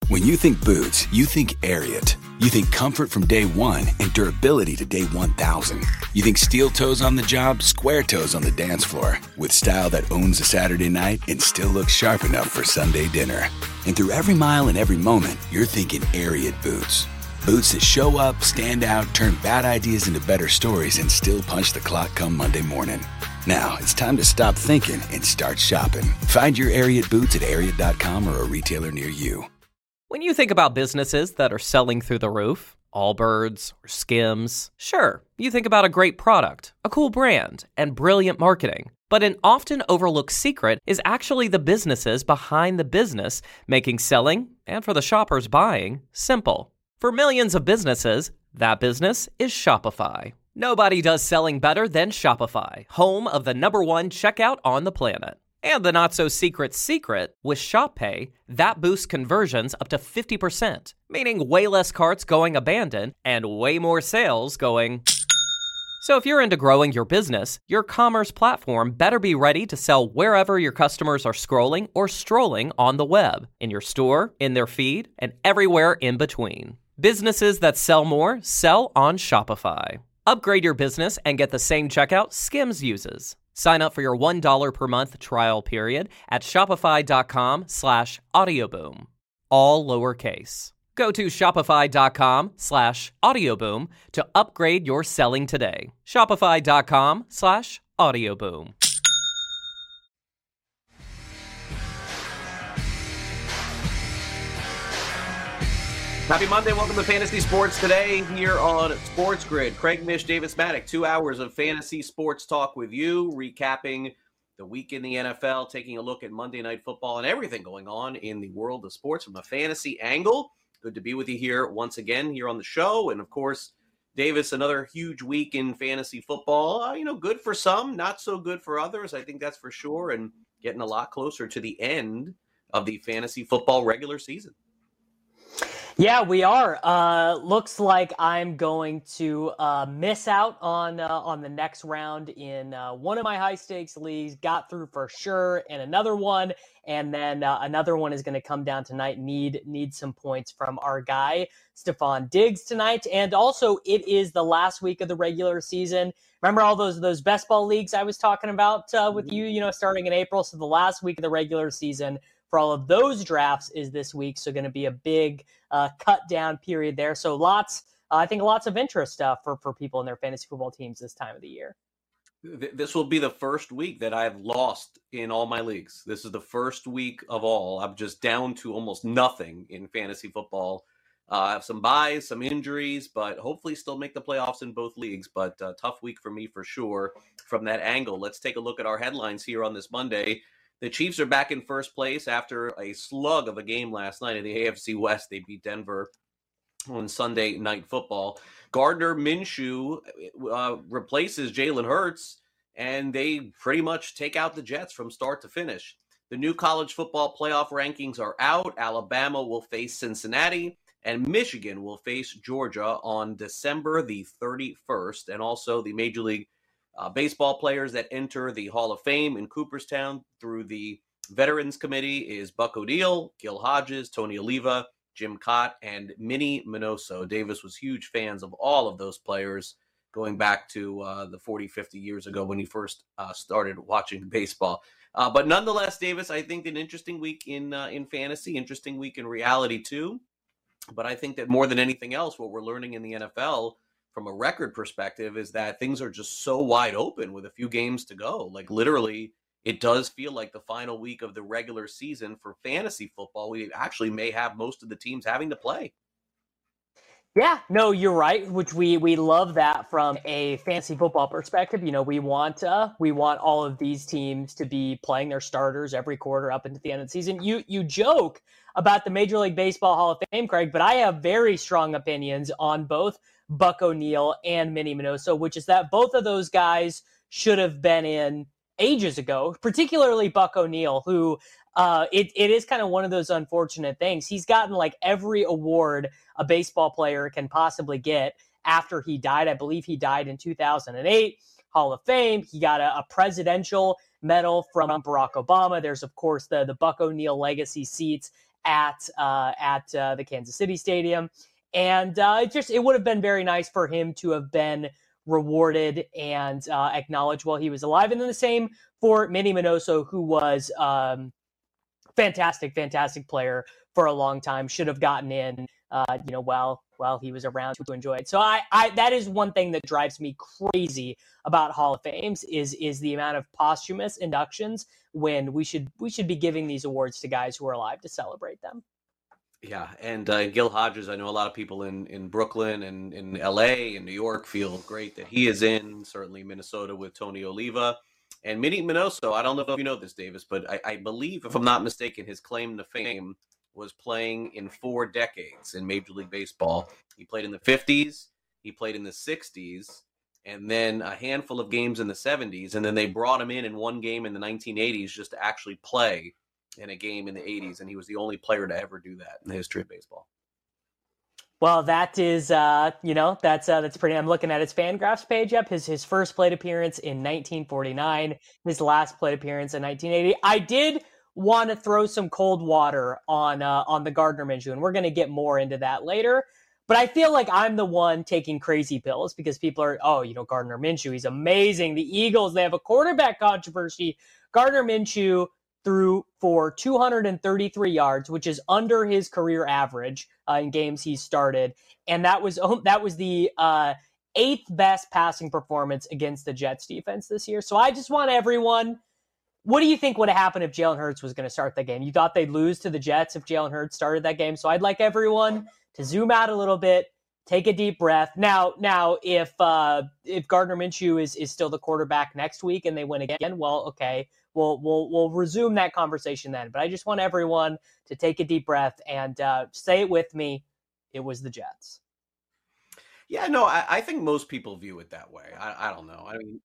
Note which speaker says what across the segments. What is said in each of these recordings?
Speaker 1: When you think boots, you think Ariat. You think comfort from day one and durability to day 1,000. You think steel toes on the job, square toes on the dance floor. With style that owns a Saturday night and still looks sharp enough for Sunday dinner. And through every mile and every moment, you're thinking Ariat boots. Boots that show up, stand out, turn bad ideas into better stories, and still punch the clock come Monday morning. Now, it's time to stop thinking and start shopping. Find your Ariat boots at Ariat.com or a retailer near you.
Speaker 2: When you think about businesses that are selling through the roof, Allbirds or Skims, sure, you think about a great product, a cool brand, and brilliant marketing. But an often overlooked secret is actually the businesses behind the business, making selling, and for the shoppers buying, simple. For millions of businesses, that business is Shopify. Nobody does selling better than Shopify, home of the #1 checkout on the planet. And the not-so-secret secret, with Shop Pay, that boosts conversions up to 50%, meaning way less carts going abandoned and way more sales going... So if you're into growing your business, your commerce platform better be ready to sell wherever your customers are scrolling or strolling on the web, in your store, in their feed, and everywhere in between. Businesses that sell more sell on Shopify. Upgrade your business and get the same checkout Skims uses. Sign up for your $1 per month trial period at shopify.com/audioboom. All lowercase. Go to shopify.com/audioboom to upgrade your selling today. Shopify.com/audioboom.
Speaker 3: Happy Monday. Welcome to Fantasy Sports Today here on Sports Grid. Craig Mish, Davis Maddock, 2 hours of fantasy sports talk with you, recapping the week in the NFL, taking a look at Monday Night Football and everything going on in the world of sports from a fantasy angle. Good to be with you here once again here on the show. And, of course, Davis, another huge week in fantasy football. Good for some, not so good for others. I think that's for sure. And getting a lot closer to the end of the fantasy football regular season.
Speaker 4: Yeah, we are. Looks like I'm going to miss out on the next round in one of my high stakes leagues. Got through for sure, and another one, and then another one is going to come down tonight. Need some points from our guy Stephon Diggs tonight, and also it is the last week of the regular season. Remember all those best ball leagues I was talking about with you, starting in April. So the last week of the regular season for all of those drafts is this week. So going to be a big cut down period there. So I think lots of interest for people in their fantasy football teams this time of the year.
Speaker 3: This will be the first week that I've lost in all my leagues. This is the first week of all. I'm just down to almost nothing in fantasy football. I have some buys, some injuries, but hopefully still make the playoffs in both leagues. But tough week for me for sure from that angle. Let's take a look at our headlines here on this Monday. The Chiefs are back in first place after a slug of a game last night in the AFC West. They beat Denver on Sunday Night Football. Gardner Minshew replaces Jalen Hurts, and they pretty much take out the Jets from start to finish. The new college football playoff rankings are out. Alabama will face Cincinnati, and Michigan will face Georgia on December the 31st. And also the Major League baseball players that enter the Hall of Fame in Cooperstown through the Veterans Committee is Buck O'Neil, Gil Hodges, Tony Oliva, Jim Cott, and Minnie Minoso. Davis was huge fans of all of those players going back to the 40, 50 years ago when he first started watching baseball. But nonetheless, Davis, I think an interesting week in fantasy, interesting week in reality too. But I think that more than anything else, what we're learning in the NFL from a record perspective is that things are just so wide open with a few games to go. Like literally, it does feel like the final week of the regular season for fantasy football. We actually may have most of the teams having to play.
Speaker 4: Yeah, no, you're right, which we love that from a fantasy football perspective. We want all of these teams to be playing their starters every quarter up into the end of the season. You joke about the Major League Baseball Hall of Fame, Craig, but I have very strong opinions on both Buck O'Neil and Minnie Minoso, which is that both of those guys should have been in ages ago, particularly Buck O'Neil, who it is kind of one of those unfortunate things. He's gotten like every award a baseball player can possibly get after he died. I believe he died in 2008, Hall of Fame. He got a presidential medal from Barack Obama. There's, of course, the Buck O'Neil legacy seats at the Kansas City Stadium. And it would have been very nice for him to have been rewarded and acknowledged while he was alive. And then the same for Minnie Minoso, who was fantastic player for a long time, should have gotten in, while he was around to enjoy it. So I that is one thing that drives me crazy about Hall of Fames is the amount of posthumous inductions when we should be giving these awards to guys who are alive to celebrate them.
Speaker 3: Yeah, and Gil Hodges, I know a lot of people in Brooklyn and in LA and New York feel great that he is in, certainly Minnesota with Tony Oliva. And Minnie Minoso, I don't know if you know this, Davis, but I believe, if I'm not mistaken, his claim to fame was playing in 4 decades in Major League Baseball. He played in the 50s, he played in the 60s, and then a handful of games in the 70s, and then they brought him in one game in the 1980s just to actually play in a game in the 80s, and he was the only player to ever do that in the history of baseball.
Speaker 4: Well, that is, that's pretty. I'm looking at his Fangraphs page. Yep, his first plate appearance in 1949, his last plate appearance in 1980. I did want to throw some cold water on the Gardner Minshew, and we're going to get more into that later. But I feel like I'm the one taking crazy pills because people are, Gardner Minshew, he's amazing. The Eagles, they have a quarterback controversy. Gardner Minshew threw for 233 yards, which is under his career average in games he started. And that was the 8th best passing performance against the Jets defense this year. So I just want everyone, what do you think would have happened if Jalen Hurts was going to start that game? You thought they'd lose to the Jets if Jalen Hurts started that game. So I'd like everyone to zoom out a little bit, take a deep breath. Now, if Gardner Minshew is still the quarterback next week and they win again, well, okay, we'll resume that conversation then. But I just want everyone to take a deep breath and say it with me. It was the Jets.
Speaker 3: Yeah, no, I think most people view it that way. I don't know. I mean,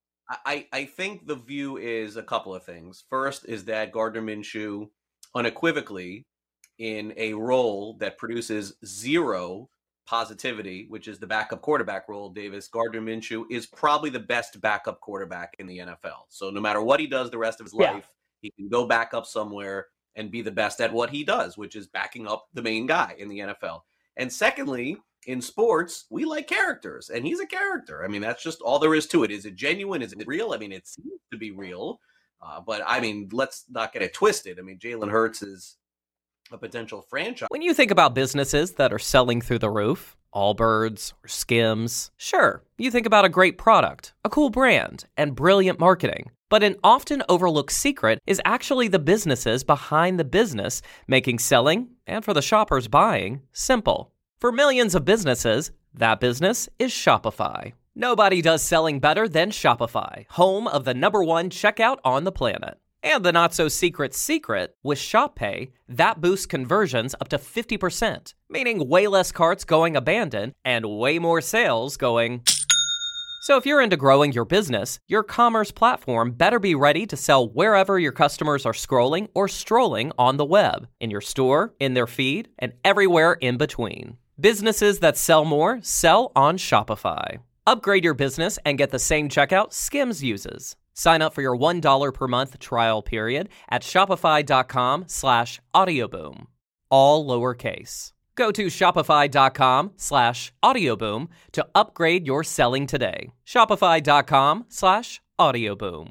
Speaker 3: I think the view is a couple of things. First is that Gardner Minshew unequivocally in a role that produces zero positivity, which is the backup quarterback role, Davis, Gardner Minshew is probably the best backup quarterback in the NFL. So no matter what he does the rest of his life, he can go back up somewhere and be the best at what he does, which is backing up the main guy in the NFL. And secondly, in sports, we like characters, and he's a character. I mean, that's just all there is to it. Is it genuine? Is it real? I mean, it seems to be real. But, I mean, let's not get it twisted. I mean, Jalen Hurts is a potential franchise.
Speaker 2: When you think about businesses that are selling through the roof, Allbirds or Skims, sure, you think about a great product, a cool brand, and brilliant marketing. But an often overlooked secret is actually the businesses behind the business, making selling, and for the shoppers buying, simple. For millions of businesses, that business is Shopify. Nobody does selling better than Shopify, home of the #1 checkout on the planet. And the not-so-secret secret, with Shop Pay, that boosts conversions up to 50%, meaning way less carts going abandoned and way more sales going. So if you're into growing your business, your commerce platform better be ready to sell wherever your customers are scrolling or strolling on the web, in your store, in their feed, and everywhere in between. Businesses that sell more sell on Shopify. Upgrade your business and get the same checkout Skims uses. Sign up for your $1 per month trial period at shopify.com/audioboom. All lowercase. Go to shopify.com/audioboom to upgrade your selling today. Shopify.com/audioboom.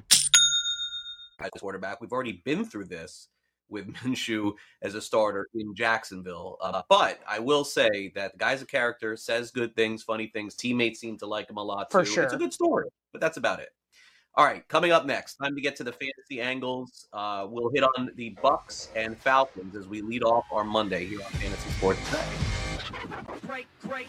Speaker 3: As quarterback, we've already been through this with Minshew as a starter in Jacksonville. But I will say that the guy's a character, says good things, funny things. Teammates seem to like him a lot, too.
Speaker 4: For sure.
Speaker 3: It's a good story, but that's about it. All right, coming up next, time to get to the fantasy angles. We'll hit on the Bucks and Falcons as we lead off our Monday here on Fantasy Sports Today.
Speaker 5: Great.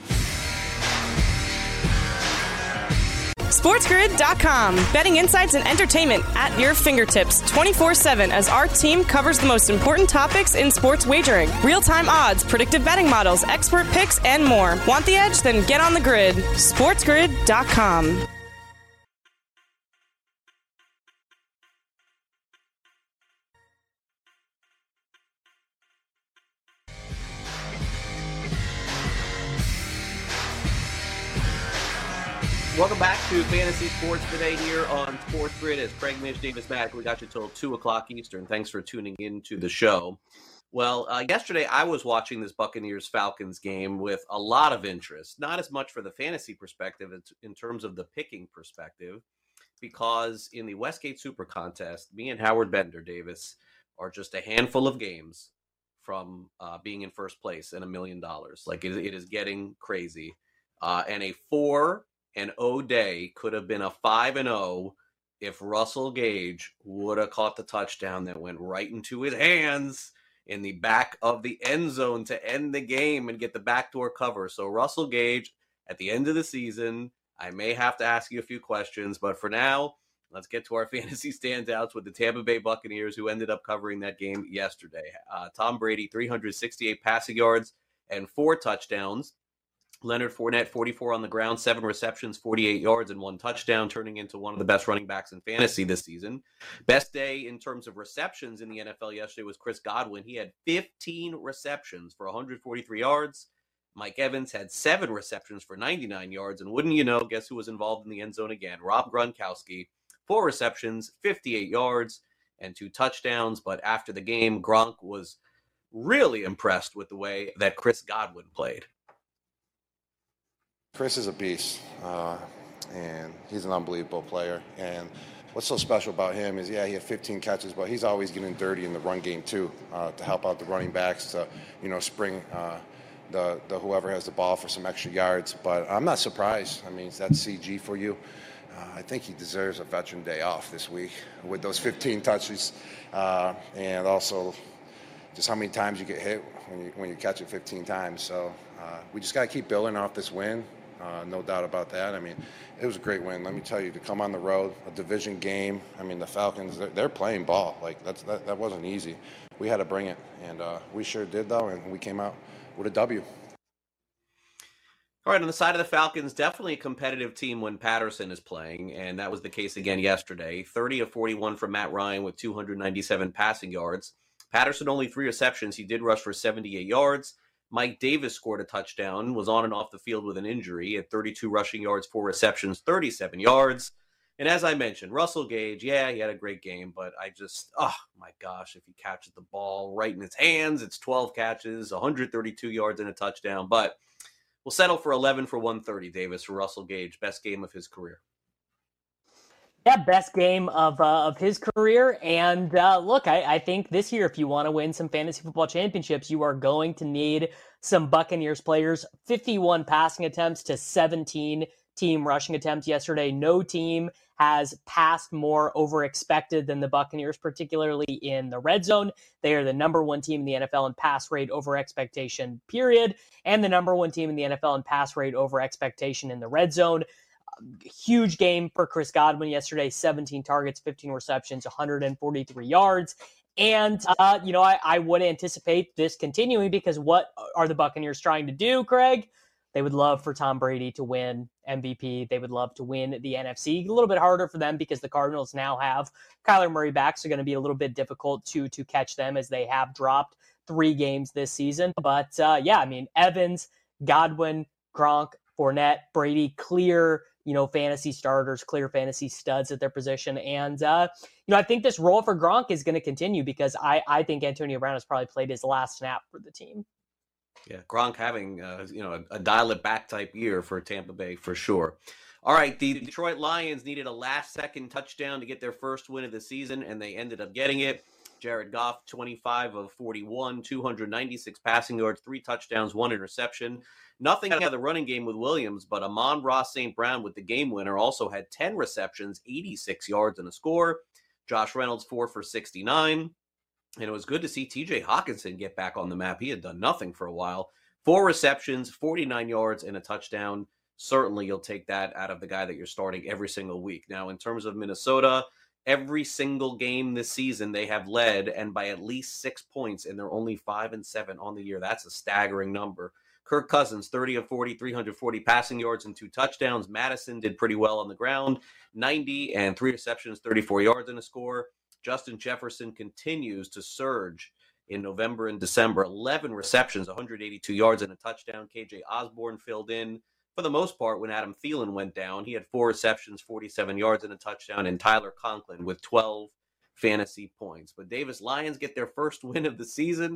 Speaker 5: SportsGrid.com. Betting insights and entertainment at your fingertips 24/7 as our team covers the most important topics in sports wagering. Real-time odds, predictive betting models, expert picks, and more. Want the edge? Then get on the grid. SportsGrid.com.
Speaker 3: Welcome back to Fantasy Sports Today here on Sports Grid. As Craig Mish, Davis Mack, we got you till 2 o'clock Eastern. Thanks for tuning in to the show. Well, yesterday I was watching this Buccaneers-Falcons game with a lot of interest, not as much for the fantasy perspective as in terms of the picking perspective, because in the Westgate Super Contest, me and Howard Bender Davis are just a handful of games from being in first place and $1 million. Like it is getting crazy. And a 4-0 day could have been a 5-0 if Russell Gage would have caught the touchdown that went right into his hands in the back of the end zone to end the game and get the backdoor cover. So Russell Gage, at the end of the season, I may have to ask you a few questions, but for now, let's get to our fantasy standouts with the Tampa Bay Buccaneers, who ended up covering that game yesterday. Tom Brady, 368 passing yards and 4 touchdowns. Leonard Fournette, 44 on the ground, 7 receptions, 48 yards, and 1 touchdown, turning into one of the best running backs in fantasy this season. Best day in terms of receptions in the NFL yesterday was Chris Godwin. He had 15 receptions for 143 yards. Mike Evans had 7 receptions for 99 yards. And wouldn't you know, guess who was involved in the end zone again? Rob Gronkowski, 4 receptions, 58 yards, and 2 touchdowns. But after the game, Gronk was really impressed with the way that Chris Godwin played.
Speaker 6: Chris is a beast, and he's an unbelievable player. And what's so special about him is, he had 15 catches, but he's always getting dirty in the run game too, to help out the running backs, to spring the whoever has the ball for some extra yards. But I'm not surprised. I mean, that's CG for you. I think he deserves a veteran day off this week with those 15 touches, and also just how many times you get hit when you catch it 15 times. So we just got to keep building off this win. No doubt about that. I mean, it was a great win. Let me tell you, to come on the road, a division game. I mean, the Falcons, they're playing ball. Like, that wasn't easy. We had to bring it, and we sure did, though, and we came out with a W.
Speaker 3: All right, on the side of the Falcons, definitely a competitive team when Patterson is playing, and that was the case again yesterday. 30 of 41 from Matt Ryan with 297 passing yards. Patterson only 3 receptions. He did rush for 78 yards. Mike Davis scored a touchdown, was on and off the field with an injury, at 32 rushing yards, 4 receptions, 37 yards. And as I mentioned, Russell Gage, he had a great game, but oh my gosh, if he catches the ball right in his hands, it's 12 catches, 132 yards and a touchdown. But we'll settle for 11 for 130, Davis, for Russell Gage. Best game of his career.
Speaker 4: Yeah, best game of his career. And look, I think this year, if you want to win some fantasy football championships, you are going to need some Buccaneers players. 51 passing attempts to 17 team rushing attempts yesterday. No team has passed more over expected than the Buccaneers, particularly in the red zone. They are the number 1 team in the NFL in pass rate over expectation, period, and the number 1 team in the NFL in pass rate over expectation in the red zone. Huge game for Chris Godwin yesterday, 17 targets, 15 receptions, 143 yards. And, I would anticipate this continuing, because what are the Buccaneers trying to do, Craig? They would love for Tom Brady to win MVP. They would love to win the NFC. A little bit harder for them because the Cardinals now have Kyler Murray back, so going to be a little bit difficult to catch them, as they have dropped 3 games this season. But, Evans, Godwin, Gronk, Fournette, Brady, clear fantasy starters, clear fantasy studs at their position. And, I think this role for Gronk is going to continue, because I think Antonio Brown has probably played his last snap for the team.
Speaker 3: Yeah, Gronk having, a dial-it-back type year for Tampa Bay for sure. All right, the Detroit Lions needed a last-second touchdown to get their first win of the season, and they ended up getting it. Jared Goff, 25 of 41, 296 passing yards, 3 touchdowns, 1 interception. Nothing out of the running game with Williams, but Amon-Ra St. Brown with the game winner also had 10 receptions, 86 yards, and a score. Josh Reynolds, 4 for 69. And it was good to see TJ Hawkinson get back on the map. He had done nothing for a while. 4 receptions, 49 yards, and a touchdown. Certainly you'll take that out of the guy that you're starting every single week. Now, in terms of Minnesota, every single game this season they have led, and by at least 6 points, and they're only 5-7 on the year. That's a staggering number. Kirk Cousins, 30 of 40, 340 passing yards and 2 touchdowns. Madison did pretty well on the ground, 90 and 3 receptions, 34 yards and a score. Justin Jefferson continues to surge in November and December, 11 receptions, 182 yards and a touchdown. KJ Osborne filled in for the most part when Adam Thielen went down. He had 4 receptions, 47 yards and a touchdown, and Tyler Conklin with 12 fantasy points. But Davis, Lions get their first win of the season.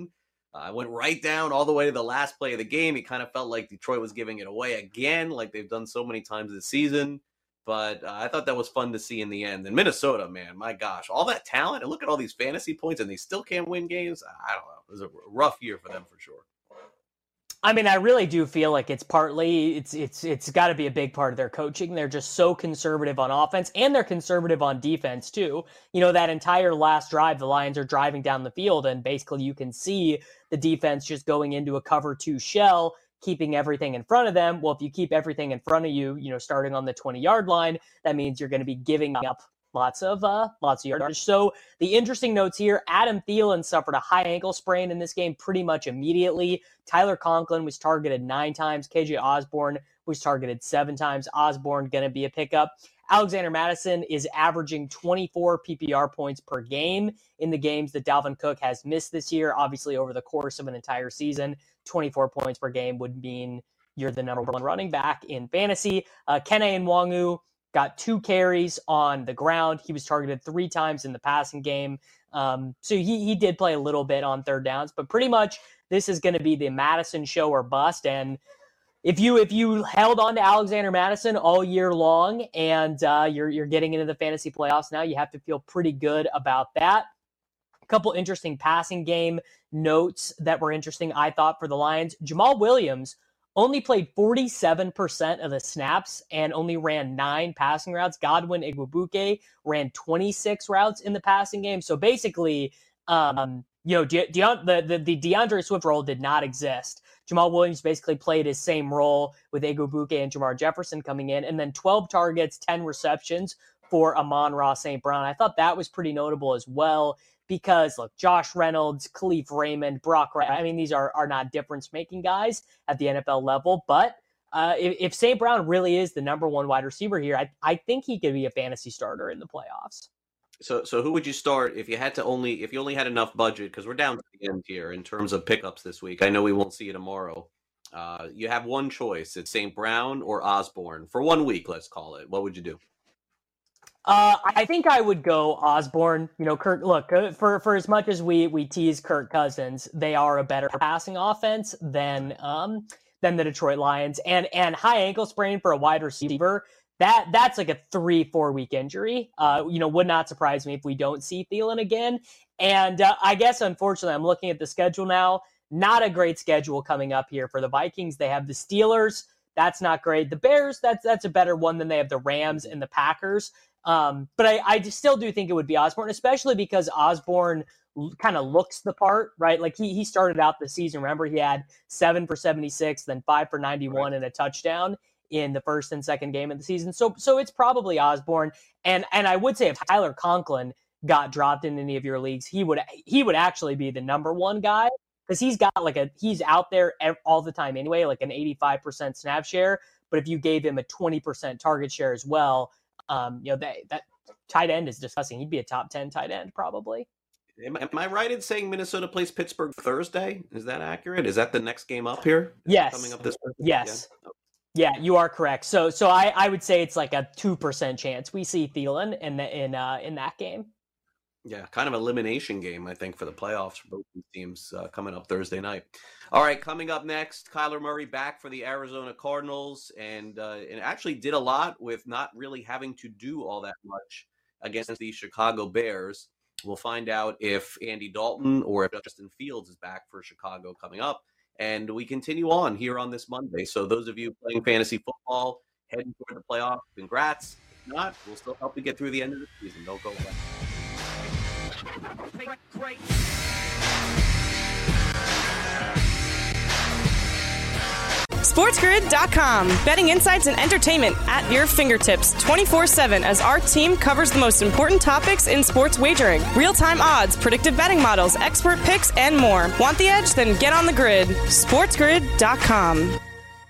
Speaker 3: I went right down all the way to the last play of the game. It kind of felt like Detroit was giving it away again, like they've done so many times this season. But I thought that was fun to see in the end. And Minnesota, man, my gosh, all that talent. And look at all these fantasy points, and they still can't win games. I don't know. It was a rough year for them for sure.
Speaker 4: I mean, I really do feel like it's partly it's got to be a big part of their coaching. They're just so conservative on offense, and they're conservative on defense too. You know, that entire last drive, the Lions are driving down the field, and basically you can see the defense just going into a cover 2 shell, keeping everything in front of them. Well, if you keep everything in front of you, you know, starting on the 20-yard line, that means you're going to be giving up lots of yardage. So the interesting notes here, Adam Thielen suffered a high ankle sprain in this game pretty much immediately. Tyler Conklin was targeted 9 times. KJ Osborne was targeted 7 times. Osborne going to be a pickup. Alexander Mattison is averaging 24 PPR points per game in the games that Dalvin Cook has missed this year. Obviously, over the course of an entire season, 24 points per game would mean you're the number 1 running back in fantasy. Kene Nwangwu got 2 carries on the ground. He was targeted 3 times in the passing game. So he did play a little bit on third downs, but pretty much this is going to be the Mattison show or bust. And if you held on to Alexander Mattison all year long and you're getting into the fantasy playoffs now, you have to feel pretty good about that. A couple interesting passing game notes that were interesting, I thought, for the Lions. Jamal Williams only played 47% of the snaps and only ran 9 passing routes. Godwin Igwebuike ran 26 routes in the passing game. So basically, the DeAndre Swift role did not exist. Jamal Williams basically played his same role with Igwebuike and Jamar Jefferson coming in, and then 12 targets, 10 receptions for Amon-Ra St. Brown. I thought that was pretty notable as well, because look, Josh Reynolds, Khalif Raymond, Brock Wright, I mean, these are not difference-making guys at the NFL level, but if St. Brown really is the number 1 wide receiver here, I think he could be a fantasy starter in the playoffs.
Speaker 3: So who would you start if you only had enough budget? Because we're down to the end here in terms of pickups this week. I know we won't see you tomorrow. You have one choice. It's St. Brown or Osborne for 1 week, let's call it. What would you do?
Speaker 4: I think I would go Osborne. You know, Kirk. Look, for as much as we tease Kirk Cousins, they are a better passing offense than the Detroit Lions. And high ankle sprain for a wide receiver, that's like a 3-4 week injury. Would not surprise me if we don't see Thielen again. And I guess unfortunately, I'm looking at the schedule now. Not a great schedule coming up here for the Vikings. They have the Steelers. That's not great. The Bears. That's a better one than they have the Rams and the Packers. But I still do think it would be Osborne, especially because Osborne kind of looks the part, right? Like he started out the season. Remember, he had 7 for 76, then 5 for 91 and a touchdown in the first and second game of the season. So it's probably Osborne. And I would say if Tyler Conklin got dropped in any of your leagues, he would actually be the number 1 guy, because he's got he's out there all the time anyway, like an 85% snap share. But if you gave him a 20% target share as well, that tight end is disgusting. He'd be a top 10 tight end probably.
Speaker 3: Am I right in saying Minnesota plays Pittsburgh Thursday? Is that accurate? Is that the next game up here?
Speaker 4: Yes.
Speaker 3: Coming up this Thursday?
Speaker 4: Yes. Yeah, you are correct. So I would say it's like a 2% chance we see Thielen in that game.
Speaker 3: Yeah, kind of elimination game, I think, for the playoffs for both these teams coming up Thursday night. All right, coming up next, Kyler Murray back for the Arizona Cardinals, and actually did a lot with not really having to do all that much against the Chicago Bears. We'll find out if Andy Dalton or if Justin Fields is back for Chicago coming up. And we continue on here on this Monday. So those of you playing fantasy football, heading toward the playoffs, congrats. If not, we'll still help you get through the end of the season. Don't go away.
Speaker 5: SportsGrid.com. Betting insights and entertainment at your fingertips 24/7 as our team covers the most important topics in sports wagering. Real-time odds, predictive betting models, expert picks, and more. Want the edge? Then get on the grid. SportsGrid.com.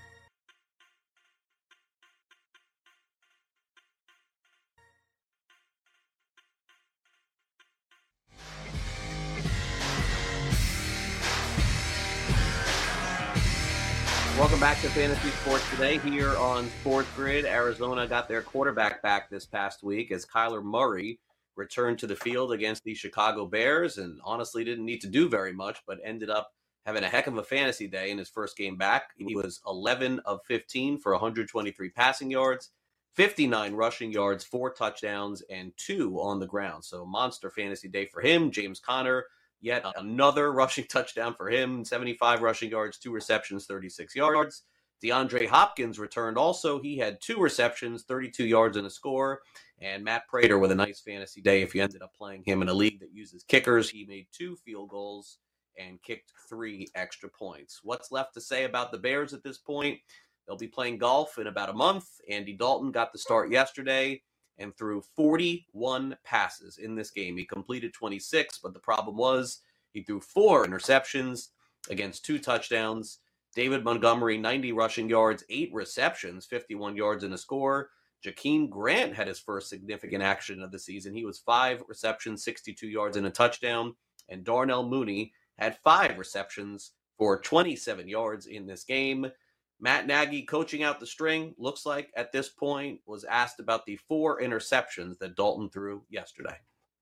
Speaker 3: Welcome back to Fantasy Sports Today here on Sports Grid. Arizona got their quarterback back this past week as Kyler Murray returned to the field against the Chicago Bears, and honestly didn't need to do very much, but ended up having a heck of a fantasy day in his first game back. He was 11 of 15 for 123 passing yards, 59 rushing yards, 4 touchdowns, and 2 on the ground. So monster fantasy day for him. James Conner, yet another rushing touchdown for him, 75 rushing yards, 2 receptions, 36 yards. DeAndre Hopkins returned also. He had 2 receptions, 32 yards and a score. And Matt Prater with a nice fantasy day. If you ended up playing him in a league that uses kickers, he made 2 field goals and kicked 3 extra points. What's left to say about the Bears at this point? They'll be playing golf in about a month. Andy Dalton got the start yesterday and threw 41 passes in this game. He completed 26, but the problem was he threw 4 interceptions against 2 touchdowns. David Montgomery, 90 rushing yards, 8 receptions, 51 yards and a score. Jakeem Grant had his first significant action of the season. He was 5 receptions, 62 yards and a touchdown. And Darnell Mooney had 5 receptions for 27 yards in this game. Matt Nagy, coaching out the string, looks like at this point was asked about the 4 interceptions that Dalton threw yesterday.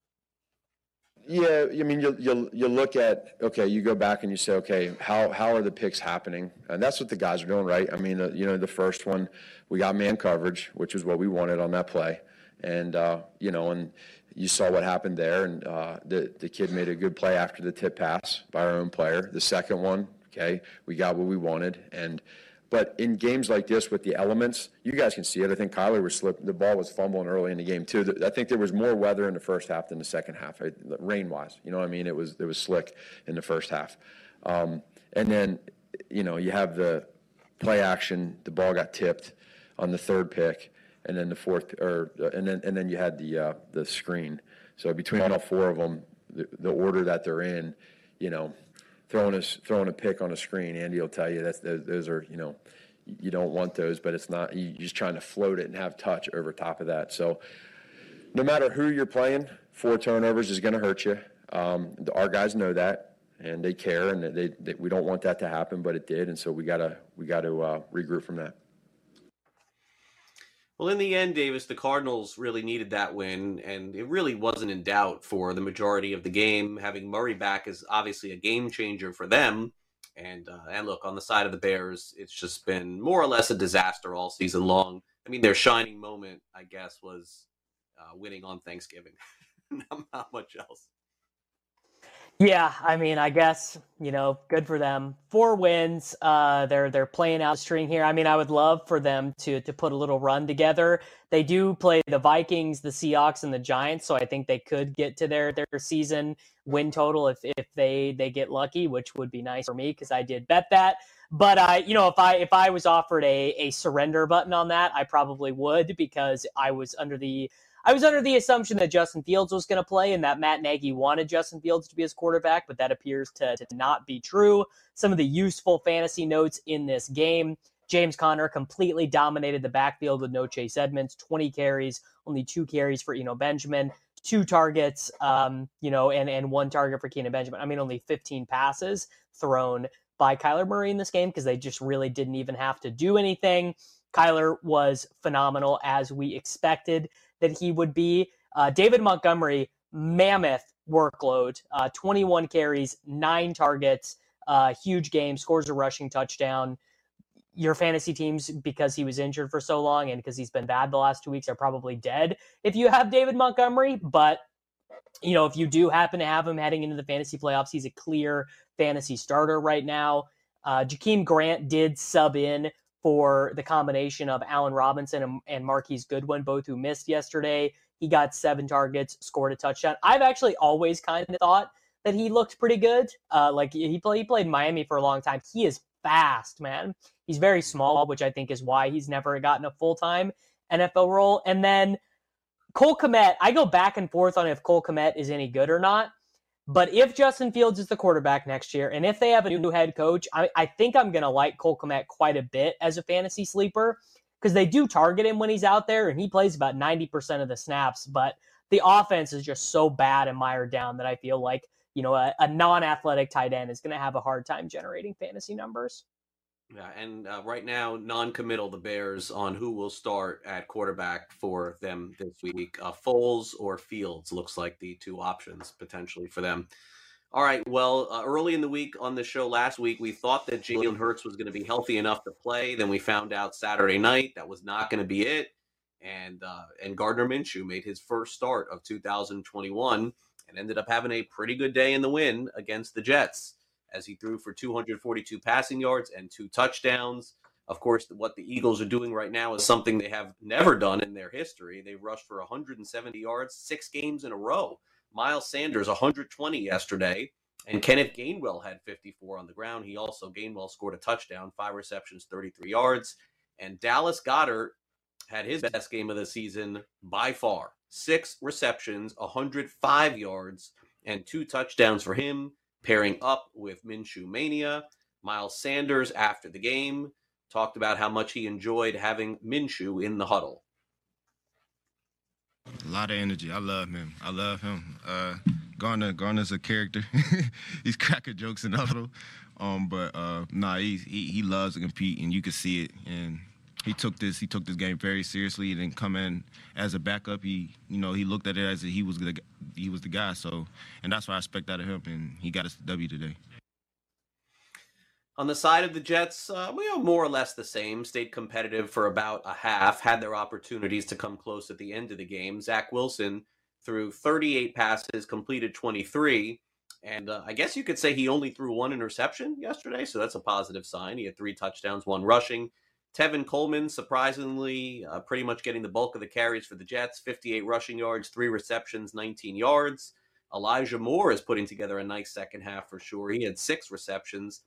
Speaker 7: Yeah, I mean, you look at, okay, you go back and you say, okay, how are the picks happening? And that's what the guys are doing, right? I mean, the first one, we got man coverage, which is what we wanted on that play. And, and you saw what happened there. And the kid made a good play after the tip pass by our own player. The second one, okay, we got what we wanted. But in games like this with the elements, you guys can see it. I think Kyler was slipping. The ball was fumbling early in the game, too. I think there was more weather in the first half than the second half, rain-wise. You know what I mean? It was slick in the first half. And then, you have the play action. The ball got tipped on the third pick, and then the fourth, and then you had the screen. So between all 4 of them, the order that they're in, throwing a pick on a screen, Andy will tell you those are, you don't want those, but it's not, you're just trying to float it and have touch over top of that. So no matter who you're playing, 4 turnovers is going to hurt you. Our guys know that, and they care, and we don't want that to happen, but it did, and so we got to regroup from that.
Speaker 3: Well, in the end, Davis, the Cardinals really needed that win, and it really wasn't in doubt for the majority of the game. Having Murray back is obviously a game changer for them. And look, on the side of the Bears, it's just been more or less a disaster all season long. I mean, their shining moment, I guess, was winning on Thanksgiving. Not much else.
Speaker 4: Yeah, I mean, I guess, good for them. 4 wins. They're playing out a string here. I mean, I would love for them to put a little run together. They do play the Vikings, the Seahawks, and the Giants, so I think they could get to their season win total if they get lucky, which would be nice for me because I did bet that. But if I was offered a surrender button on that, I probably would, because I was under the assumption that Justin Fields was going to play and that Matt Nagy wanted Justin Fields to be his quarterback, but that appears to not be true. Some of the useful fantasy notes in this game: James Conner completely dominated the backfield with no Chase Edmonds, 20 carries, only 2 carries for Eno Benjamin, 2 targets, and 1 target for Keenan Benjamin. I mean, only 15 passes thrown by Kyler Murray in this game because they just really didn't even have to do anything. Kyler was phenomenal, as we expected that he would be. David Montgomery, mammoth workload, 21 carries, 9 targets, huge game, scores a rushing touchdown. Your fantasy teams, because he was injured for so long and because he's been bad the last 2 weeks, are probably dead if you have David Montgomery. But, if you do happen to have him heading into the fantasy playoffs, he's a clear fantasy starter right now. Jakeem Grant did sub in for the combination of Allen Robinson and Marquise Goodwin, both who missed yesterday. He got 7 targets, scored a touchdown. I've actually always kind of thought that he looked pretty good. He played in Miami for a long time. He is fast, man. He's very small, which I think is why he's never gotten a full-time NFL role. And then Cole Kmet, I go back and forth on if Cole Kmet is any good or not. But if Justin Fields is the quarterback next year, and if they have a new head coach, I think I'm going to like Cole Kmet quite a bit as a fantasy sleeper, because they do target him when he's out there, and he plays about 90% of the snaps. But the offense is just so bad and mired down that I feel like, a non-athletic tight end is going to have a hard time generating fantasy numbers.
Speaker 3: Yeah, and right now, non-committal, the Bears, on who will start at quarterback for them this week. Foles or Fields looks like the 2 options potentially for them. All right. Well, early in the week on the show last week, we thought that Jalen Hurts was going to be healthy enough to play. Then we found out Saturday night that was not going to be it. And Gardner Minshew made his first start of 2021 and ended up having a pretty good day in the win against the Jets as he threw for 242 passing yards and 2 touchdowns. Of course, what the Eagles are doing right now is something they have never done in their history. They rushed for 170 yards 6 games in a row. Miles Sanders, 120 yesterday, and Kenneth Gainwell had 54 on the ground. Gainwell scored a touchdown, 5 receptions, 33 yards. And Dallas Goedert had his best game of the season by far. 6 receptions, 105 yards, and 2 touchdowns for him, pairing up with Minshew Mania. Miles Sanders, after the game, talked about how much he enjoyed having Minshew in the huddle.
Speaker 8: A lot of energy. I love him. Gardner's a character. He's cracking jokes in the huddle. He loves to compete, and you can see it. And he took this game very seriously. He didn't come in as a backup. He looked at it as he was the guy. So, and that's what I expect out of him. And he got us the W today.
Speaker 3: On the side of the Jets, we are more or less the same. Stayed competitive for about a half, had their opportunities to come close at the end of the game. Zach Wilson threw 38 passes, completed 23, and I guess you could say he only threw 1 interception yesterday, so that's a positive sign. He had 3 touchdowns, 1 rushing. Tevin Coleman, surprisingly, pretty much getting the bulk of the carries for the Jets, 58 rushing yards, 3 receptions, 19 yards. Elijah Moore is putting together a nice second half for sure. He had 6 receptions,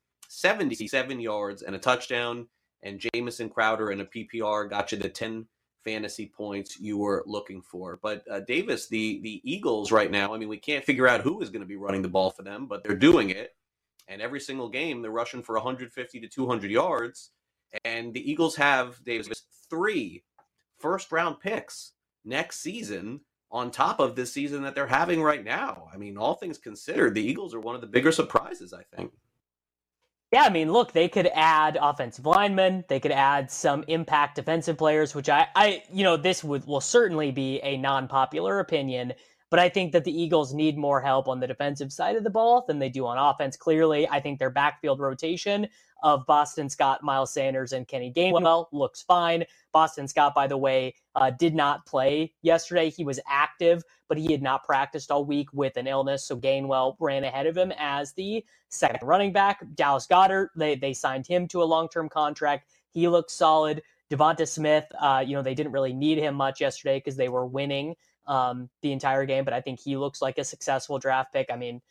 Speaker 3: 77 yards and a touchdown, and Jamison Crowder in a PPR got you the 10 fantasy points you were looking for. But Davis, the Eagles right now, I mean, we can't figure out who is going to be running the ball for them, but they're doing it. And every single game, they're rushing for 150 to 200 yards. And the Eagles have, Davis, 3 first-round picks next season on top of this season that they're having right now. I mean, all things considered, the Eagles are one of the bigger surprises, I think.
Speaker 4: Yeah, I mean, look, they could add offensive linemen. They could add some impact defensive players, which this will certainly be a non-popular opinion, but I think that the Eagles need more help on the defensive side of the ball than they do on offense. Clearly, I think their backfield rotation of Boston Scott, Miles Sanders, and Kenny Gainwell looks fine. Boston Scott, by the way, did not play yesterday. He was active, but he had not practiced all week with an illness, so Gainwell ran ahead of him as the second running back. Dallas Goedert, they signed him to a long-term contract. He looks solid. Devonta Smith, they didn't really need him much yesterday because they were winning the entire game, but I think he looks like a successful draft pick. I mean,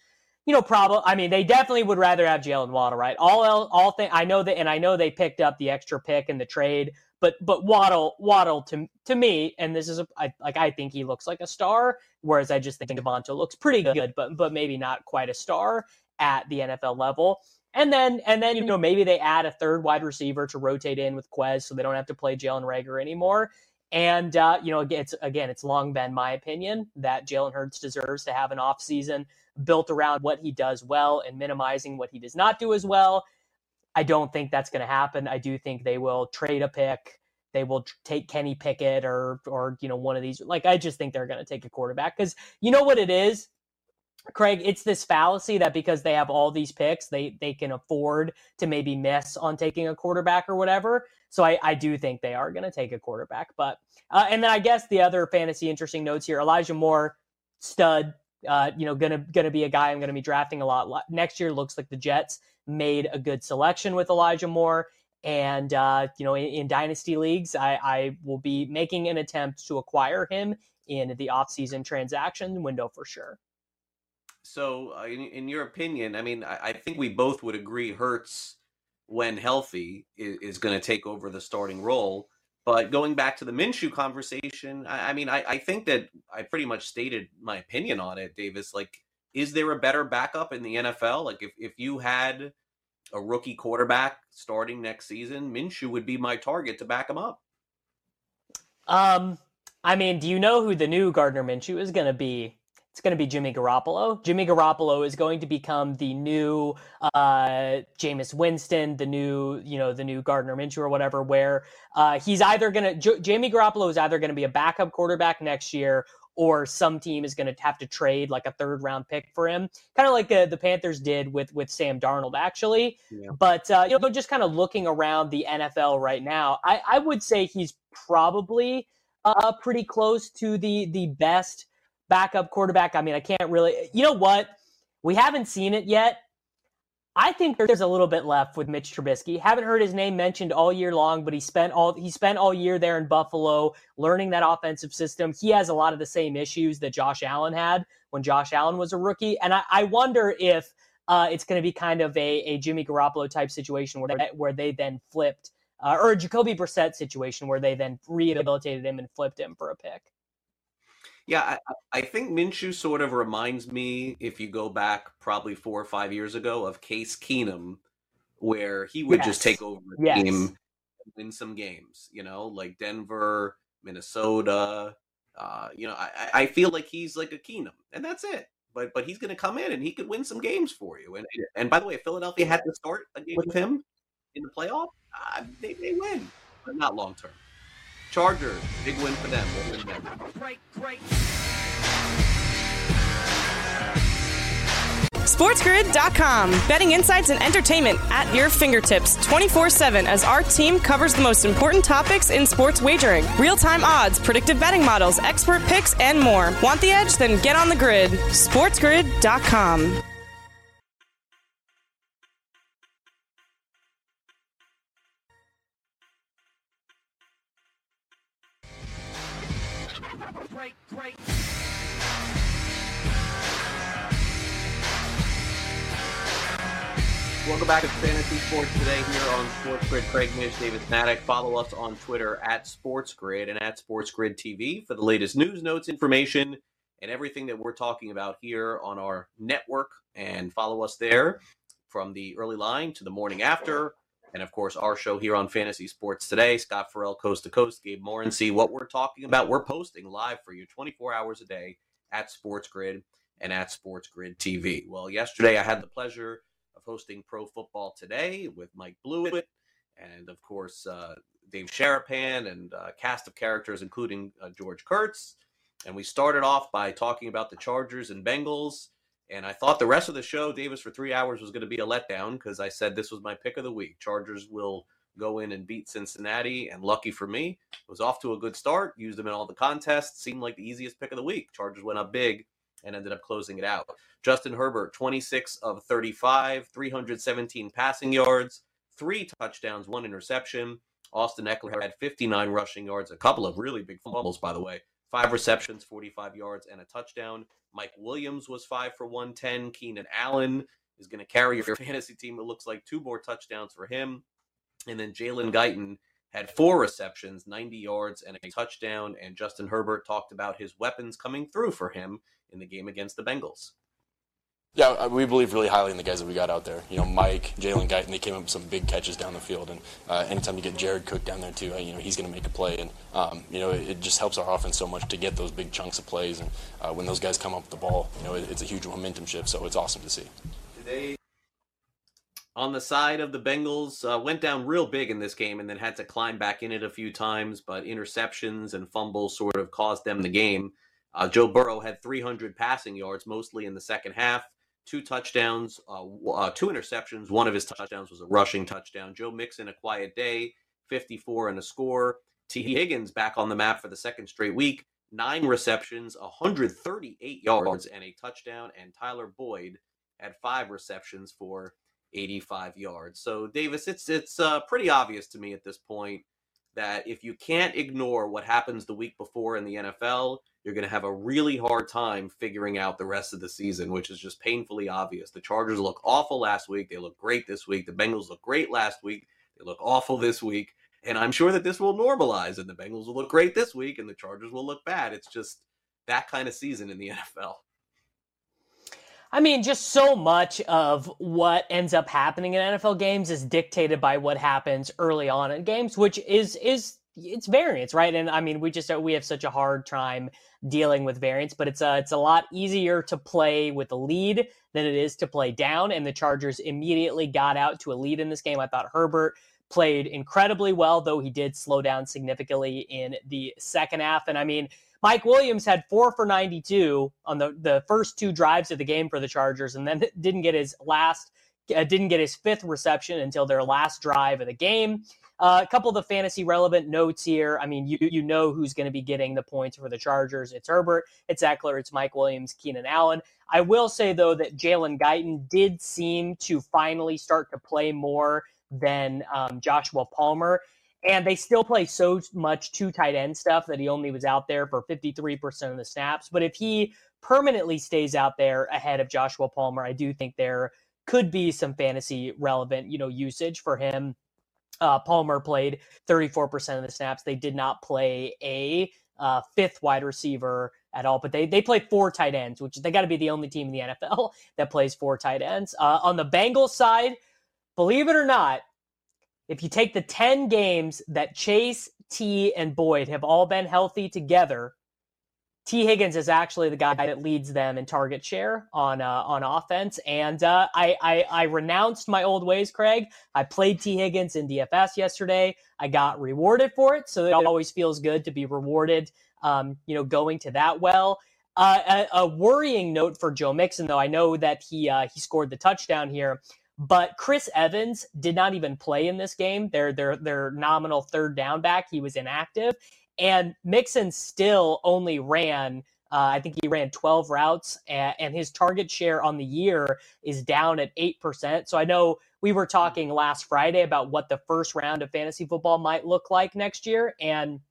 Speaker 4: they definitely would rather have Jalen Waddle, right? I know that, and I know they picked up the extra pick in the trade, but Waddle to me, and this is I think he looks like a star, whereas I just think Devonta looks pretty good, but maybe not quite a star at the NFL level. And then maybe they add a third wide receiver to rotate in with Quez, so they don't have to play Jalen Reagor anymore. And it's long been my opinion that Jalen Hurts deserves to have an offseason built around what he does well and minimizing what he does not do as well. I don't think that's going to happen. I do think they will trade a pick. They will take Kenny Pickett or one of these. I just think they're going to take a quarterback because you know what it is, Craig? It's this fallacy that because they have all these picks, they can afford to maybe miss on taking a quarterback or whatever. So I do think they are going to take a quarterback. But and then I guess the other fantasy interesting notes here: Elijah Moore, stud. Gonna be a guy I'm going to be drafting a lot next year. Looks like the Jets made a good selection with Elijah Moore, and in dynasty leagues, I will be making an attempt to acquire him in the offseason transaction window for sure.
Speaker 3: So, in your opinion, I mean, I think we both would agree Hurts, when healthy, is going to take over the starting role. But going back to the Minshew conversation, I think that I pretty much stated my opinion on it, Davis. Is there a better backup in the NFL? If you had a rookie quarterback starting next season, Minshew would be my target to back him up.
Speaker 4: Do you know who the new Gardner Minshew is going to be? It's going to be Jimmy Garoppolo. Jimmy Garoppolo is going to become the new Jameis Winston, the new Gardner Minshew or whatever, where Jimmy Garoppolo is either going to be a backup quarterback next year or some team is going to have to trade like a 3rd round pick for him, kind of like the Panthers did with Sam Darnold, actually. Yeah. But, just kind of looking around the NFL right now, I would say he's probably pretty close to the best backup quarterback. I mean, I can't really, you know what? We haven't seen it yet. I think there's a little bit left with Mitch Trubisky. Haven't heard his name mentioned all year long, but he spent all year there in Buffalo learning that offensive system. He has a lot of the same issues that Josh Allen had when Josh Allen was a rookie. And I wonder if it's going to be kind of a Jimmy Garoppolo type situation where they then flipped, or a Jacoby Brissett situation where they then rehabilitated him and flipped him for a pick.
Speaker 3: Yeah, I think Minshew sort of reminds me, if you go back probably 4 or 5 years ago, of Case Keenum, where he would just take over a team and win some games, like Denver, Minnesota. I feel like he's like a Keenum, and that's it. But he's going to come in and he could win some games for you. And by the way, if Philadelphia had to start a game with him in the playoff, they may win, but not long term. Chargers, big win for them.
Speaker 5: Great. SportsGrid.com. Betting insights and entertainment at your fingertips 24/7 as our team covers the most important topics in sports wagering. Real-time odds, predictive betting models, expert picks, and more. Want the edge? Then get on the grid. SportsGrid.com.
Speaker 3: Great. Welcome back to Fantasy Sports Today here on Sports Grid. Craig Mish, Davis Maddock. Follow us on Twitter at Sports Grid and at Sports Grid TV for the latest news, notes, information, and everything that we're talking about here on our network. And follow us there from the early line to the morning after. And, of course, our show here on Fantasy Sports Today, Scott Farrell, Coast to Coast, Gabe Morency. What we're talking about, we're posting live for you 24 hours a day at Sports Grid and at Sports Grid TV. Well, yesterday I had the pleasure of hosting Pro Football Today with Mike Blewett and, of course, Dave Sharapan and a cast of characters, including George Kurtz. And we started off by talking about the Chargers and Bengals. And I thought the rest of the show, Davis, for 3 hours was going to be a letdown because I said this was my pick of the week. Chargers will go in and beat Cincinnati, and lucky for me, it was off to a good start. Used them in all the contests. Seemed like the easiest pick of the week. Chargers went up big and ended up closing it out. Justin Herbert, 26 of 35, 317 passing yards, 3 touchdowns, 1 interception. Austin Eckler had 59 rushing yards, a couple of really big fumbles, by the way. 5 receptions, 45 yards, and a touchdown. Mike Williams was 5 for 110. Keenan Allen is going to carry your fantasy team. It looks like 2 more touchdowns for him. And then Jalen Guyton had 4 receptions, 90 yards, and a touchdown. And Justin Herbert talked about his weapons coming through for him in the game against the Bengals.
Speaker 9: Yeah, we believe really highly in the guys that we got out there. Mike, Jalen Guyton, they came up with some big catches down the field. And anytime you get Jared Cook down there too, he's going to make a play. And, it just helps our offense so much to get those big chunks of plays. And when those guys come up with the ball, it's a huge momentum shift. So it's awesome to see.
Speaker 3: Today, on the side of the Bengals, went down real big in this game and then had to climb back in it a few times. But interceptions and fumbles sort of caused them the game. Joe Burrow had 300 passing yards, mostly in the second half. 2 touchdowns, 2 interceptions. One of his touchdowns was a rushing touchdown. Joe Mixon, a quiet day, 54 and a score. T. Higgins back on the map for the second straight week. 9 receptions, 138 yards, and a touchdown. And Tyler Boyd had 5 receptions for 85 yards. So, Davis, it's pretty obvious to me at this point that if you can't ignore what happens the week before in the NFL, you're going to have a really hard time figuring out the rest of the season, which is just painfully obvious. The Chargers look awful last week. They look great this week. The Bengals look great last week. They look awful this week. And I'm sure that this will normalize, and the Bengals will look great this week, and the Chargers will look bad. It's just that kind of season in the NFL.
Speaker 4: I mean, just so much of what ends up happening in NFL games is dictated by what happens early on in games, which is it's variance, right? And I mean, we have such a hard time dealing with variance, but it's a lot easier to play with a lead than it is to play down. And the Chargers immediately got out to a lead in this game. I thought Herbert played incredibly well, though he did slow down significantly in the second half. And I mean, Mike Williams had 4 for 92 on the first 2 drives of the game for the Chargers, and then didn't get his 5th reception until their last drive of the game. A couple of the fantasy relevant notes here. I mean, you know who's going to be getting the points for the Chargers. It's Herbert, it's Eckler, it's Mike Williams, Keenan Allen. I will say, though, that Jalen Guyton did seem to finally start to play more than Joshua Palmer. And they still play so much 2 tight end stuff that he only was out there for 53% of the snaps. But if he permanently stays out there ahead of Joshua Palmer, I do think there could be some fantasy relevant, usage for him. Palmer played 34% of the snaps. They did not play a 5th wide receiver at all, but they play 4 tight ends, which they got to be the only team in the NFL that plays 4 tight ends. On the Bengals side, believe it or not, if you take the 10 games that Chase, T, and Boyd have all been healthy together, T. Higgins is actually the guy that leads them in target share on offense. And I renounced my old ways, Craig. I played T. Higgins in DFS yesterday. I got rewarded for it, so it always feels good to be rewarded, going to that well. A worrying note for Joe Mixon, though. I know that he scored the touchdown here, but Chris Evans did not even play in this game. Their nominal 3rd down back. He was inactive. And Mixon still only ran, I think he ran 12 routes, and his target share on the year is down at 8%. So I know we were talking last Friday about what the first round of fantasy football might look like next year. And,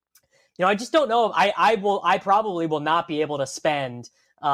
Speaker 4: I just don't know if I probably will not be able to spend,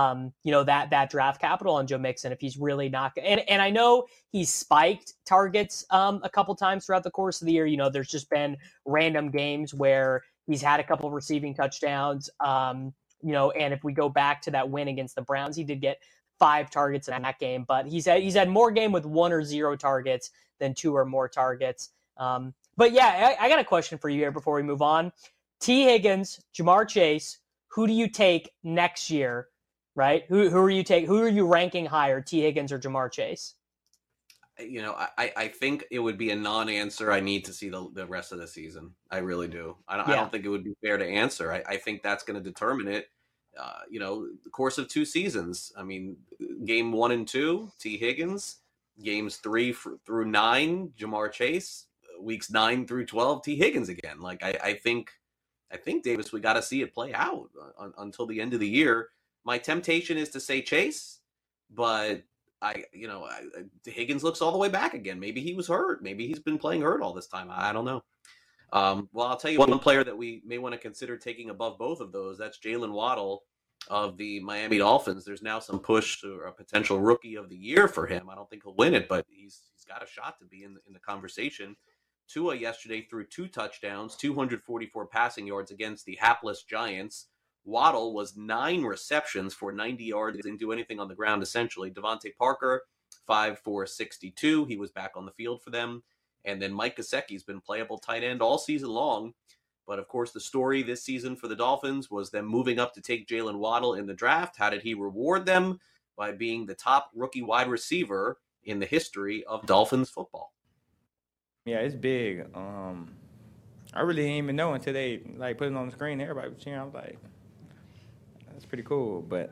Speaker 4: that draft capital on Joe Mixon if he's really not. And I know he's spiked targets a couple times throughout the course of the year. There's just been random games where he's had a couple of receiving touchdowns, and if we go back to that win against the Browns, he did get 5 targets in that game, but he's had more game with 1 or 0 targets than 2 or more targets. But yeah, I got a question for you here before we move on. T. Higgins, Jamar Chase, who do you take next year, right? Who are you ranking higher, T. Higgins or Jamar Chase?
Speaker 3: I think it would be a non-answer. I need to see the rest of the season. I really do. I don't think it would be fair to answer. I think that's going to determine it. The course of 2 seasons. I mean, game 1 and 2, T. Higgins. Games 3 through 9, Jamar Chase. Weeks 9 through 12, T. Higgins again. Like I think Davis, we got to see it play out until the end of the year. My temptation is to say Chase, but Higgins looks all the way back again. Maybe he was hurt. Maybe he's been playing hurt all this time. I don't know. Well, I'll tell you one player that we may want to consider taking above both of those. That's Jalen Waddle of the Miami Dolphins. There's now some push to a potential rookie of the year for him. I don't think he'll win it, but he's got a shot to be in the conversation. Tua yesterday threw 2 touchdowns, 244 passing yards against the hapless Giants. Waddle was 9 receptions for 90 yards. Didn't do anything on the ground, essentially. Devontae Parker, 5 for 62. He was back on the field for them. And then Mike Gesicki's been playable tight end all season long. But, of course, the story this season for the Dolphins was them moving up to take Jalen Waddle in the draft. How did he reward them? By being the top rookie wide receiver in the history of Dolphins football.
Speaker 10: Yeah, it's big. I really didn't even know until they put it on the screen. Everybody was cheering. I was like, that's pretty cool. But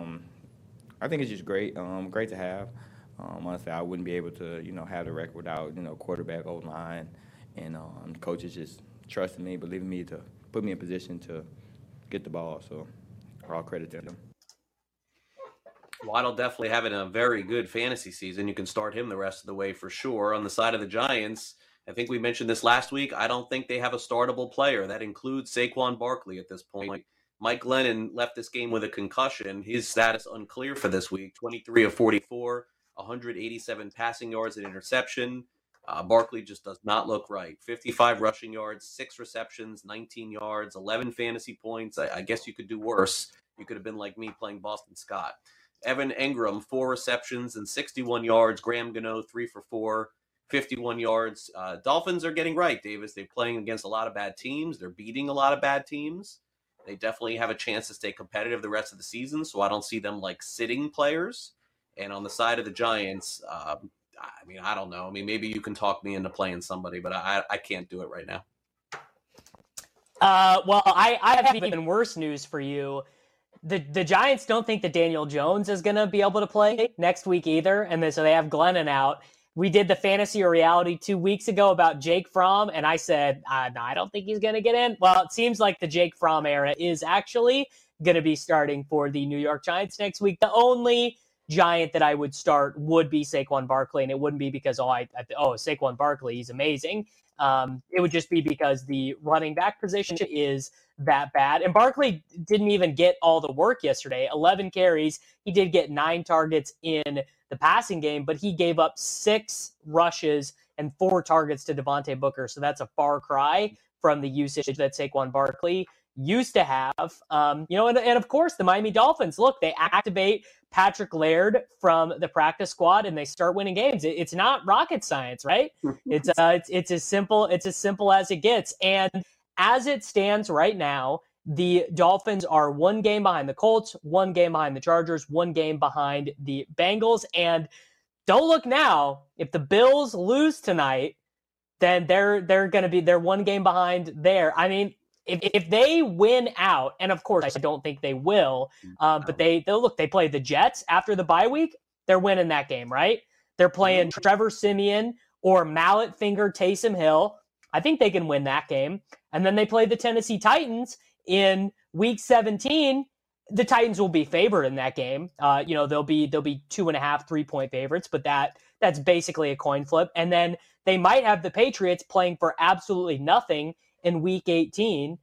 Speaker 10: I think it's just great. Great to have. Honestly, I wouldn't be able to, have the record without, quarterback, O-line, and coaches just trusting me, believing me to put me in position to get the ball. So all credit to them.
Speaker 3: Waddle definitely having a very good fantasy season. You can start him the rest of the way for sure. On the side of the Giants, I think we mentioned this last week. I don't think they have a startable player. That includes Saquon Barkley at this point. Mike Glennon left this game with a concussion. His status unclear for this week. 23 of 44, 187 passing yards and interception. Barkley just does not look right. 55 rushing yards, 6 receptions, 19 yards, 11 fantasy points. I guess you could do worse. You could have been like me playing Boston Scott. Evan Engram, 4 receptions and 61 yards. Graham Gano, 3 for 4, 51 yards. Dolphins are getting right, Davis. They're playing against a lot of bad teams. They're beating a lot of bad teams. They definitely have a chance to stay competitive the rest of the season, so I don't see them sitting players. And on the side of the Giants, I don't know. Maybe you can talk me into playing somebody, but I can't do it right now.
Speaker 4: Well, I have even worse news for you. The Giants don't think that Daniel Jones is going to be able to play next week either, and so they have Glennon out. We did the fantasy or reality 2 weeks ago about Jake Fromm, and I said, no, I don't think he's going to get in. Well, it seems like the Jake Fromm era is actually going to be starting for the New York Giants next week. The only Giant that I would start would be Saquon Barkley, and it wouldn't be because, Saquon Barkley, he's amazing. It would just be because the running back position is that bad. And Barkley didn't even get all the work yesterday. 11 carries. He did get 9 targets in the passing game, but he gave up 6 rushes and 4 targets to Devontae Booker. So that's a far cry from the usage that Saquon Barkley used to have. And of course, the Miami Dolphins, look, they activate Patrick Laird from the practice squad and they start winning games. It's not rocket science, right? It's as simple as it gets. And as it stands right now, the Dolphins are 1 game behind the Colts, 1 game behind the Chargers, 1 game behind the Bengals. And don't look now. If the Bills lose tonight, then they're 1 game behind there. I mean, if they win out, and of course I don't think they will, but they play the Jets after the bye week. They're winning that game, right? They're playing Trevor Siemian or mallet finger Taysom Hill. I think they can win that game. And then they play the Tennessee Titans in week 17. The Titans will be favored in that game. They'll be 2.5, 3-point favorites, but that's basically a coin flip. And then they might have the Patriots playing for absolutely nothing in week 18.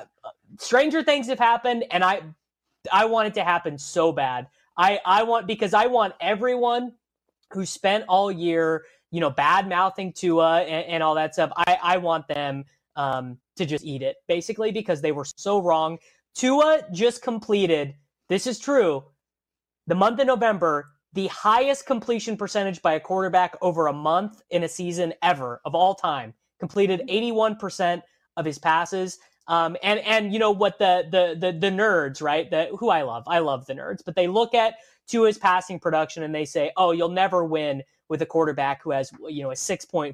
Speaker 4: Stranger things have happened, and I want it to happen so bad. I want everyone who spent all year, bad mouthing Tua and all that stuff. I want them to just eat it, basically, because they were so wrong. Tua just completed, this is true, the month of November, the highest completion percentage by a quarterback over a month in a season ever of all time. Completed 81% of his passes. And you know what the nerds, right? Who I love the nerds, but they look at Tua's passing production and they say, oh, you'll never win with a quarterback who has, a 6.5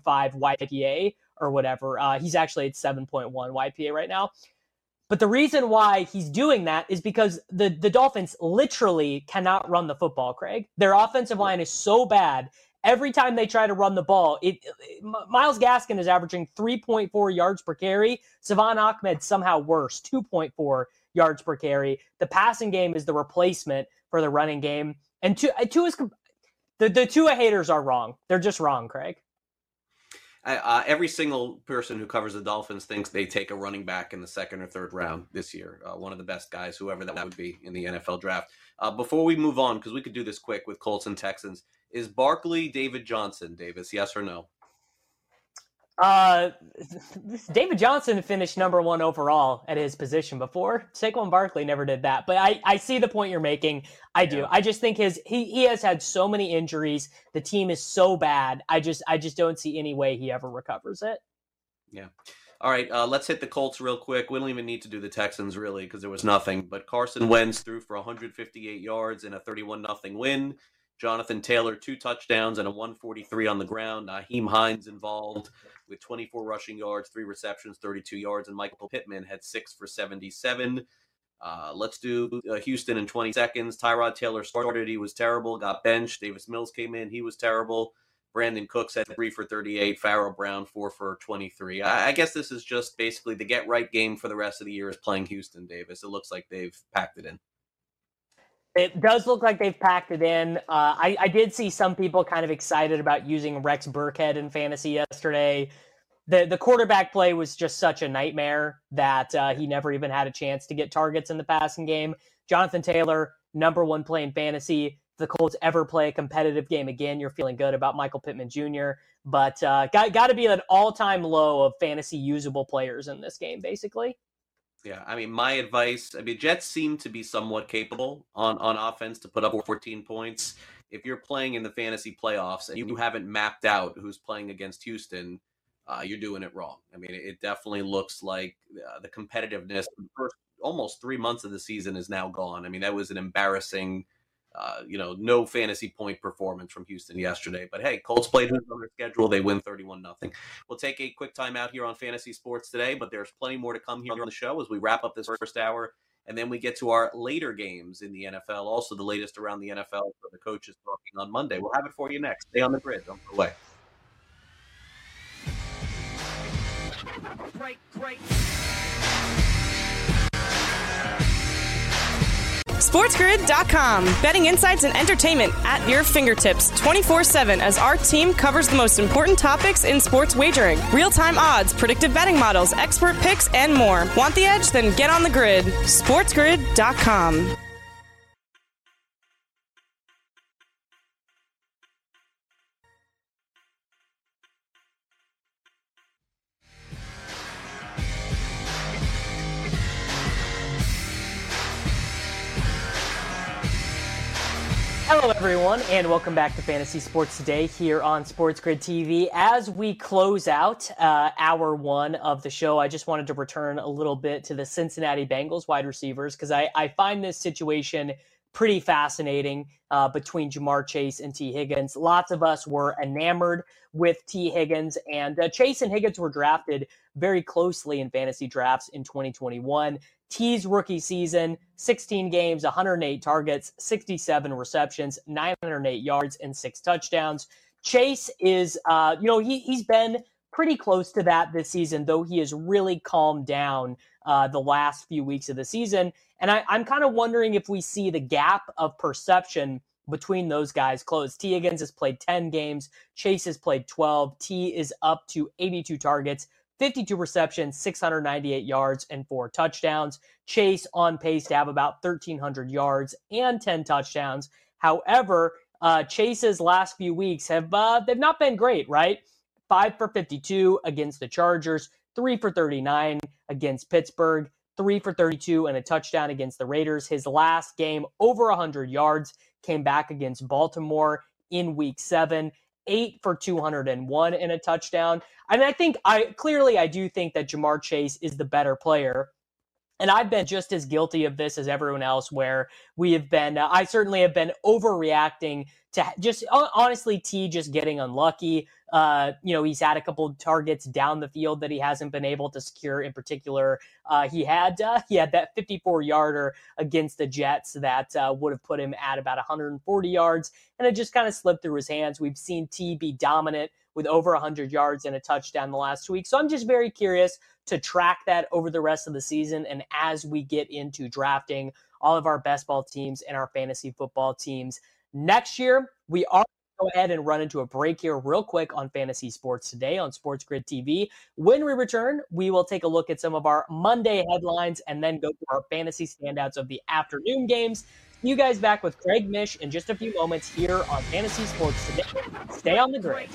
Speaker 4: YPA or whatever. He's actually at 7.1 YPA right now. But the reason why he's doing that is because the Dolphins literally cannot run the football, Craig. Their offensive line is so bad. Every time they try to run the ball, Myles Gaskin is averaging 3.4 yards per carry. Savon Ahmed somehow worse, 2.4 yards per carry. The passing game is the replacement for the running game. And the Tua haters are wrong. They're just wrong, Craig.
Speaker 3: Every single person who covers the Dolphins thinks they take a running back in the 2nd or 3rd round this year. One of the best guys, whoever that would be in the NFL draft. Before we move on, because we could do this quick with Colts and Texans, is Barkley David Johnson, Davis? Yes or no?
Speaker 4: David Johnson finished number 1 overall at his position before. Saquon Barkley never did that. But I see the point you're making. I do. I just think he has had so many injuries. The team is so bad. I just don't see any way he ever recovers it. Yeah.
Speaker 3: All right, let's hit the Colts real quick. We don't even need to do the Texans, really, because there was nothing. But Carson Wentz threw for 158 yards in a 31-0 win. Jonathan Taylor, 2 touchdowns and a 143 on the ground. Nyheim Hines involved with 24 rushing yards, 3 receptions, 32 yards. And Michael Pittman had 6 for 77. Let's do Houston in 20 seconds. Tyrod Taylor started. He was terrible, got benched. Davis Mills came in. He was terrible. Brandon Cooks had 3 for 38. Pharaoh Brown, 4 for 23. I guess this is just basically the get-right game for the rest of the year is playing Houston, Davis. It looks like they've packed it in.
Speaker 4: It does look like they've packed it in. I did see some people kind of excited about using Rex Burkhead in fantasy yesterday. The quarterback play was just such a nightmare that he never even had a chance to get targets in the passing game. Jonathan Taylor, number 1 play in fantasy. If the Colts ever play a competitive game again, you're feeling good about Michael Pittman Jr. But got to be an all-time low of fantasy usable players in this game, basically.
Speaker 3: Yeah, I mean, my advice, Jets seem to be somewhat capable on offense to put up 14 points. If you're playing in the fantasy playoffs and you haven't mapped out who's playing against Houston, you're doing it wrong. I mean, it definitely looks like the competitiveness, the first almost 3 months of the season is now gone. I mean, that was an embarrassing no fantasy point performance from Houston yesterday. But hey, Colts played on their schedule. They win 31-0. We'll take a quick time out here on Fantasy Sports Today, but there's plenty more to come here on the show as we wrap up this first hour. And then we get to our later games in the NFL, also the latest around the NFL for the coaches talking on Monday. We'll have it for you next. Stay on the grid. Don't go away.
Speaker 5: Great. SportsGrid.com. Betting insights and entertainment at your fingertips 24/7 as our team covers the most important topics in sports wagering. Real-time odds, predictive betting models, expert picks, and more. Want the edge? Then get on the grid. SportsGrid.com.
Speaker 4: Hello, everyone, and welcome back to Fantasy Sports Today here on Sports Grid TV. As we close out hour one of the show, I just wanted to return a little bit to the Cincinnati Bengals wide receivers because I find this situation pretty fascinating between Ja'Marr Chase and T. Higgins. Lots of us were enamored with T. Higgins, and Chase and Higgins were drafted very closely in fantasy drafts in 2021. T's rookie season, 16 games, 108 targets, 67 receptions, 908 yards, and 6 touchdowns. Chase is, he's been pretty close to that this season, though he has really calmed down the last few weeks of the season. And I'm kind of wondering if we see the gap of perception between those guys close. T. Higgins has played 10 games. Chase has played 12. T is up to 82 targets, 52 receptions, 698 yards, and 4 touchdowns. Chase on pace to have about 1,300 yards and 10 touchdowns. However, Chase's last few weeks they've not been great, right? 5 for 52 against the Chargers, 3 for 39 against Pittsburgh, 3 for 32 and a touchdown against the Raiders. His last game over 100 yards came back against Baltimore in Week 7. 8 for 201 and a touchdown. I mean, I do think that Ja'Marr Chase is the better player. And I've been just as guilty of this as everyone else, where we have been, I certainly have been overreacting to just, honestly, T just getting unlucky. He's had a couple of targets down the field that he hasn't been able to secure. In particular, he had that 54-yarder against the Jets that would have put him at about 140 yards, and it just kind of slipped through his hands. We've seen T be dominant with over 100 yards and a touchdown the last 2 weeks. So I'm just very curious to track that over the rest of the season. And as we get into drafting all of our best ball teams and our fantasy football teams next year, we are go ahead and run into a break here real quick on Fantasy Sports Today on Sports Grid TV. When we return, we will take a look at some of our Monday headlines and then go through our fantasy standouts of the afternoon games. See you guys back with Craig Mish in just a few moments here on Fantasy Sports Today. Stay on the grid.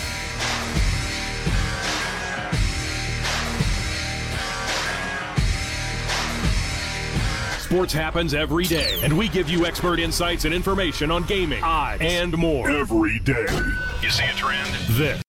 Speaker 11: Sports happens every day, and we give you expert insights and information on gaming, odds, and more. Every day. You see a trend? This